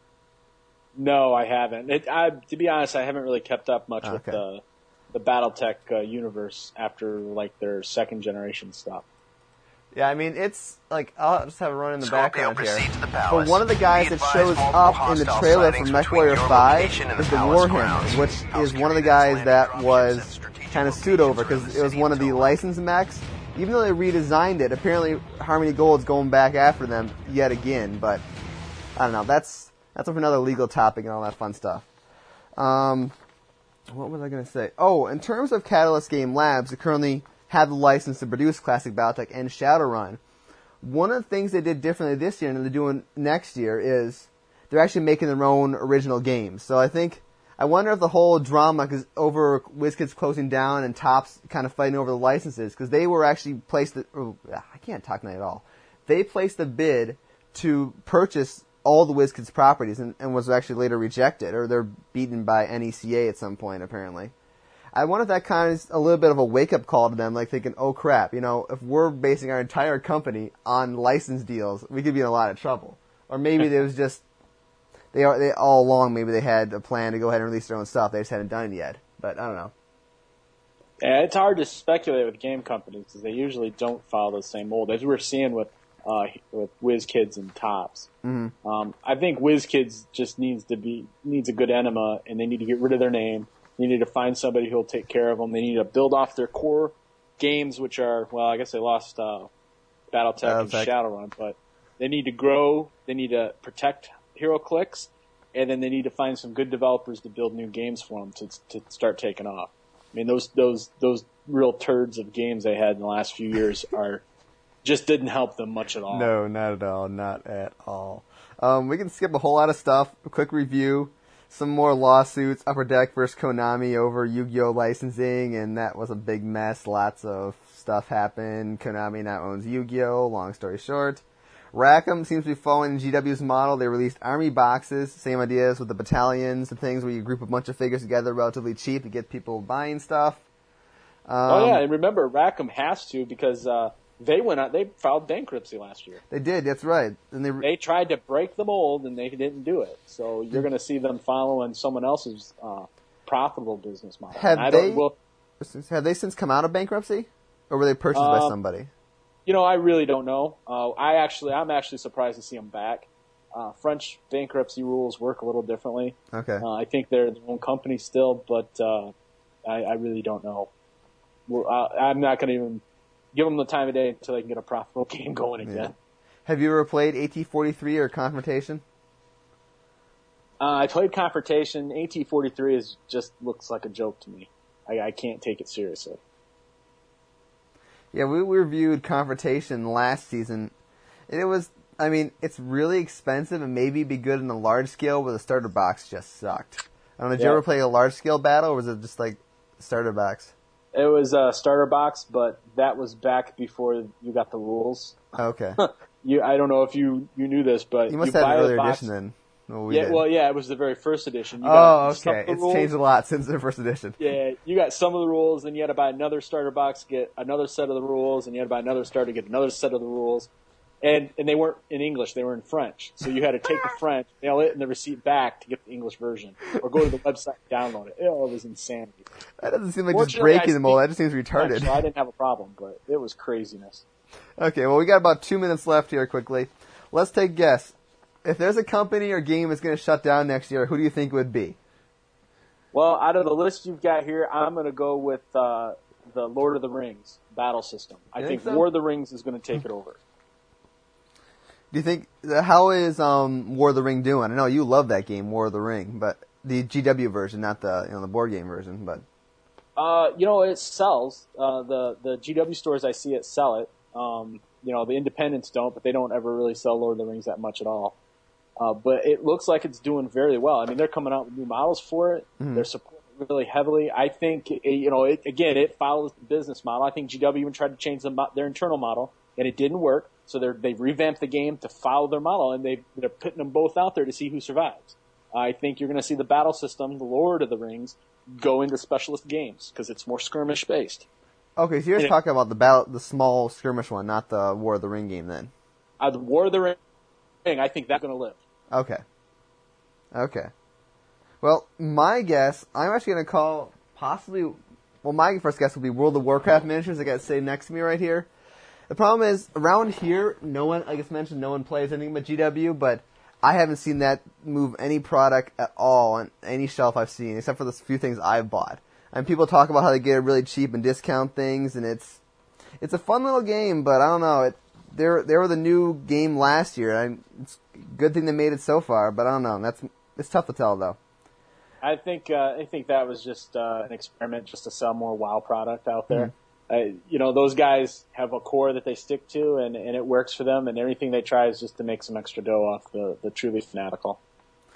No, I haven't. It, I, to be honest, I haven't really kept up much Okay. with the the BattleTech uh, universe after like their second generation stuff. Yeah, I mean, it's, like, I'll just have a run in the Scorpio, background here. proceed to the But palace. one of the guys Be that advised, shows multiple up in the hostile trailer for sightings between MechWarrior your five location and is the the palace Warhammer, grounds. which House is one of the guys that was kind of sued over because it was one of the licensed mechs. Even though they redesigned it, apparently Harmony Gold's going back after them yet again. But I don't know. That's that's for another legal topic and all that fun stuff. Um, what was I going to say? Oh, in terms of Catalyst Game Labs, they currently have the license to produce classic BattleTech and Shadowrun. One of the things they did differently this year and they're doing next year is they're actually making their own original games. So I think, I wonder if the whole drama cause over WizKids closing down and Topps kind of fighting over the licenses, because they were actually placed, the, oh, I can't talk tonight at all. They placed a bid to purchase all the WizKids properties and, and was actually later rejected, or they're beaten by N E C A at some point, apparently. I wonder if that kind of is a little bit of a wake-up call to them, like thinking, oh crap, you know, if we're basing our entire company on license deals, we could be in a lot of trouble. Or maybe there was just, they are they all along, maybe they had a plan to go ahead and release their own stuff, they just hadn't done it yet. But I don't know. Yeah, it's hard to speculate with game companies because they usually don't follow the same mold, as we're seeing with uh, with WizKids and Topps. Mm-hmm. Um, I think WizKids just needs to be needs a good enema, and they need to get rid of their name. They need to find somebody who'll take care of them. They need to build off their core games, which are, well, I guess they lost uh, BattleTech and Shadowrun, but they need to grow. They need to protect HeroClix, and then they need to find some good developers to build new games for them to to start taking off. I mean, those those those real turds of games they had in the last few years are just didn't help them much at all. No, not at all. Not at all. Um, we can skip a whole lot of stuff. A quick review. Some more lawsuits. Upper Deck versus Konami over Yu-Gi-Oh! Licensing, and that was a big mess. Lots of stuff happened. Konami now owns Yu-Gi-Oh! Long story short. Rackham seems to be following G W's model. They released army boxes. Same ideas with the battalions and things where you group a bunch of figures together relatively cheap to get people buying stuff. Um, oh, yeah, and remember, Rackham has to because uh, they went out, they filed bankruptcy last year. They did, that's right. And they, they tried to break the mold, and they didn't do it. So you're going to see them following someone else's uh, profitable business model. Have I they, don't, well, have they since come out of bankruptcy? Or were they purchased uh, by somebody? You know, I really don't know. Uh, I actually, I'm actually surprised to see them back. Uh, French bankruptcy rules work a little differently. Okay. Uh, I think they're their own company still, but uh, I, I really don't know. Well, I, I'm not going to even give them the time of day until they can get a profitable game going again. Yeah. Have you ever played A T forty-three or Confrontation? Uh, I played Confrontation. A T forty-three is just looks like a joke to me. I, I can't take it seriously. Yeah, we reviewed Confrontation last season, and it was, I mean, it's really expensive and maybe be good in the large scale, but the starter box just sucked. I don't know, did yeah. you ever play a large scale battle, or was it just like starter box? It was a starter box, but that was back before you got the rules. Okay. you, I don't know if you, you knew this, but you must you have buy an earlier box, edition then. Well, we yeah, did. well, yeah, it was the very first edition. You oh, got okay. It's rules. changed a lot since the first edition. Yeah, you got some of the rules, then you had to buy another starter box to get another set of the rules, and you had to buy another starter to get another set of the rules. And and they weren't in English, they were in French. So you had to take the French, mail it, and the receipt back to get the English version. Or go to the website and download it. Oh, it was insanity. That doesn't seem like just breaking them all. That just seems retarded. French, so I didn't have a problem, but it was craziness. Okay, well, we got about two minutes left here quickly. Let's take a guess. If there's a company or game that's going to shut down next year, who do you think it would be? Well, out of the list you've got here, I'm going to go with uh, the Lord of the Rings battle system. I you think, think so? War of the Rings is going to take it over. Do you think, how is um, War of the Ring doing? I know you love that game, War of the Ring, but the G W version, not the you know the board game version. But uh, you know, it sells. Uh, the the G W stores I see it sell it. Um, you know, the independents don't, but they don't ever really sell Lord of the Rings that much at all. Uh, but it looks like it's doing very well. I mean, they're coming out with new models for it. Mm-hmm. They're supporting it really heavily. I think, it, you know, it, again, it follows the business model. I think G W even tried to change the, their internal model, and it didn't work. So they're, they've revamped the game to follow their model, and they, they're putting them both out there to see who survives. I think you're going to see the battle system, the Lord of the Rings, go into specialist games because it's more skirmish-based. Okay, so you're just talking about the battle, the small skirmish one, not the War of the Ring game then. Uh, the War of the Ring, I think that's going to live. Okay. Okay. Well, my guess, I'm actually going to call possibly, well, my first guess will be World of Warcraft miniatures. I got saved next to me right here. The problem is, around here, no one, like I mentioned, no one plays anything but G W, but I haven't seen that move any product at all on any shelf I've seen, except for the few things I've bought. And people talk about how they get it really cheap and discount things, and it's it's a fun little game, but I don't know, it They they were the new game last year. I, it's a good thing they made it so far, but I don't know. That's it's tough to tell though. I think uh, I think that was just uh, an experiment, just to sell more WoW product out there. Mm-hmm. Uh, you know, those guys have a core that they stick to, and, and it works for them. And everything they try is just to make some extra dough off the, the truly fanatical.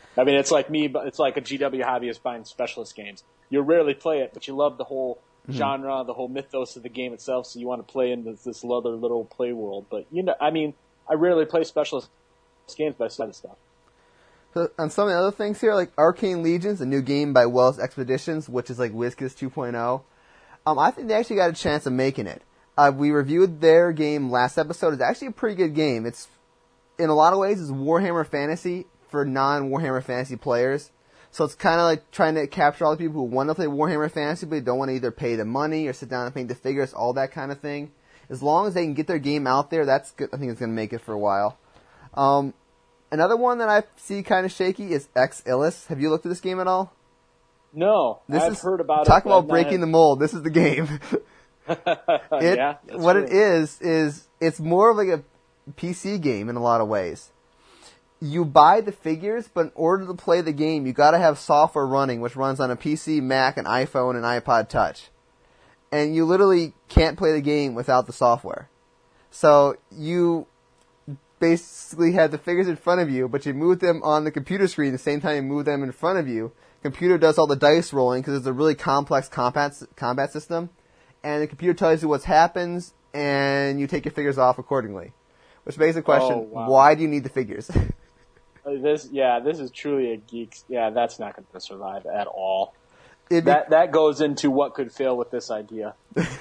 I mean, it's like me, but it's like a G W hobbyist buying Specialist games. You rarely play it, but you love the whole mm-hmm. genre, the whole mythos of the game itself, so you want to play in this, this other little play world. But, you know, I mean, I rarely play Specialist games, but I study stuff. So on some of the other things here, like Arcane Legions, a new game by Wells Expeditions, which is like WizKids two point oh, um, I think they actually got a chance of making it. Uh, we reviewed their game last episode. It's actually a pretty good game. It's, in a lot of ways, it's Warhammer Fantasy for non-Warhammer Fantasy players. So it's kind of like trying to capture all the people who want to play Warhammer Fantasy, but don't want to either pay the money or sit down and paint the figures, all that kind of thing. As long as they can get their game out there, that's good. I think it's going to make it for a while. Um... Another one that I see kind of shaky is Ex Illis. Have you looked at this game at all? No, this I've is, heard about talk it. Talk about breaking the mold. This is the game. it, yeah, what true. it is, is it's more of like a P C game in a lot of ways. You buy the figures, but in order to play the game, you got to have software running, which runs on a P C, Mac, an iPhone, and iPod Touch. And you literally can't play the game without the software. So you basically had the figures in front of you, but you move them on the computer screen the same time you move them in front of you. Computer does all the dice rolling because it's a really complex combat combat system, and the computer tells you what happens, and you take your figures off accordingly. Which begs the question: oh, wow. Why do you need the figures? this, yeah, this is truly a geek. Yeah, that's not going to survive at all. It that that goes into what could fail with this idea.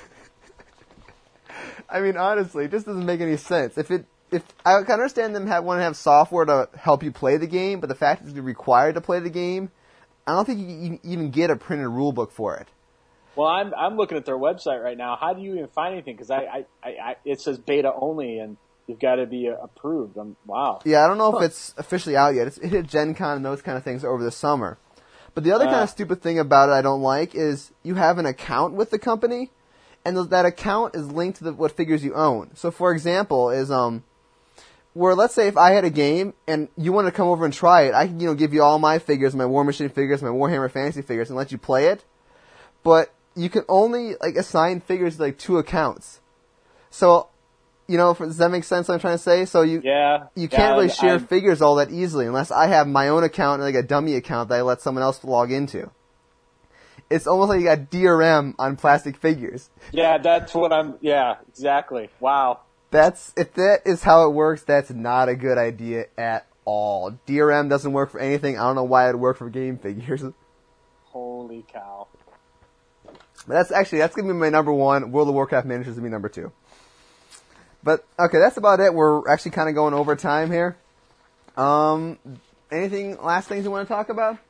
I mean, honestly, it just doesn't make any sense. If it If I can understand them have, want to have software to help you play the game, but the fact that you're required to play the game, I don't think you can even get a printed rule book for it. Well, I'm I'm looking at their website right now. How do you even find anything? Because I, I, I, I it says beta only, and you've got to be approved. I'm, wow. Yeah, I don't know huh. if it's officially out yet. It's, it hit Gen Con and those kind of things over the summer. But the other uh, kind of stupid thing about it I don't like is you have an account with the company, and that account is linked to the, what figures you own. So, for example, is um. where let's say if I had a game and you wanted to come over and try it, I can, you know, give you all my figures, my War Machine figures, my Warhammer Fantasy figures, and let you play it. But you can only like assign figures to like two accounts. So, you know, does that make sense what I'm trying to say? So you yeah, you can't yeah, really share I'm, figures all that easily unless I have my own account and like a dummy account that I let someone else log into. It's almost like you got D R M on plastic figures. Yeah, that's what I'm, yeah, exactly. Wow. That's, if that is how it works, that's not a good idea at all. D R M doesn't work for anything. I don't know why it would work for game figures. Holy cow. But that's actually, that's going to be my number one. World of Warcraft Miniatures will be number two. But, okay, that's about it. We're actually kind of going over time here. Um, anything, last things you want to talk about?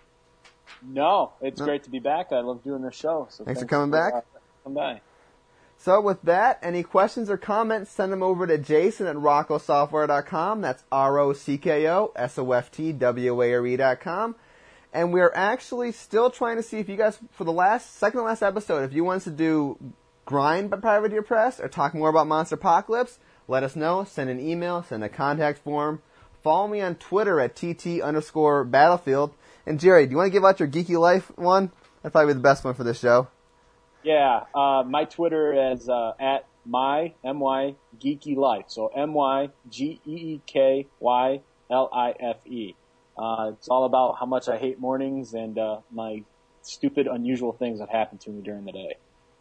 No, it's no. great to be back. I love doing this show. So thanks, thanks for coming for, back. Uh, come by. So with that, any questions or comments, send them over to Jason at rocco software dot com. That's R O C K O S O F T W A R E dot com. And we're actually still trying to see if you guys, for the last, second to last episode, if you want us to do Grind by Privateer Press or talk more about Monster Apocalypse, let us know. Send an email, send a contact form. Follow me on Twitter at T T underscore Battlefield. And Jerry, do you want to give out your Geeky Life one? That'd probably be the best one for this show. Yeah, uh, my Twitter is uh, at my M Y Geeky Life. So M Y G E E K Y L I F E. Uh, it's all about how much I hate mornings and uh, my stupid, unusual things that happen to me during the day.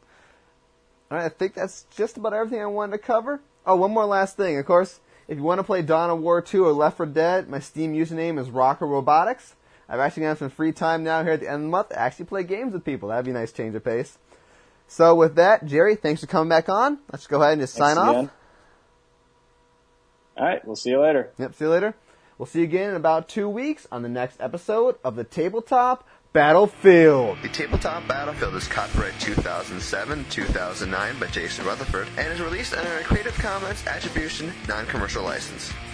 All right, I think that's just about everything I wanted to cover. Oh, one more last thing. Of course, if you want to play Dawn of War two or Left four Dead, my Steam username is Rocker Robotics. I've actually got some free time now here at the end of the month to actually play games with people. That'd be a nice change of pace. So with that, Jerry, thanks for coming back on. Let's go ahead and just Thanks sign again. off. All right, we'll see you later. Yep, see you later. We'll see you again in about two weeks on the next episode of the Tabletop Battlefield. The Tabletop Battlefield is copyright two thousand seven to two thousand nine by Jason Rutherford and is released under a Creative Commons Attribution Non-Commercial License.